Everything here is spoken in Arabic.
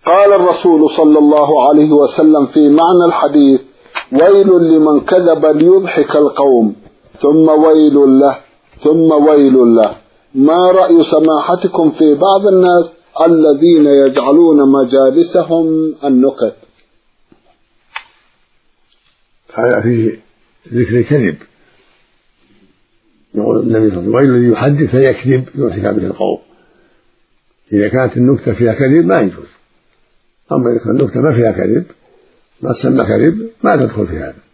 قال الرسول صلى الله عليه وسلم في معنى الحديث: ويل لمن كذب ليضحك القوم، ثم ويل له ثم ويل له. ما رأي سماحتكم في بعض الناس الذين يجعلون مجالسهم النكت؟ هذا فيه ذكر الكذب. يقول النبي صلى الله عليه وسلم: ويل يحدث فيكذب يضحك به القوم. إذا كانت النكتة فيها كذب ما يجوز، أما إذا كانت النكتة ما فيها كذب ما تسمى كذب ما تدخل في هذا.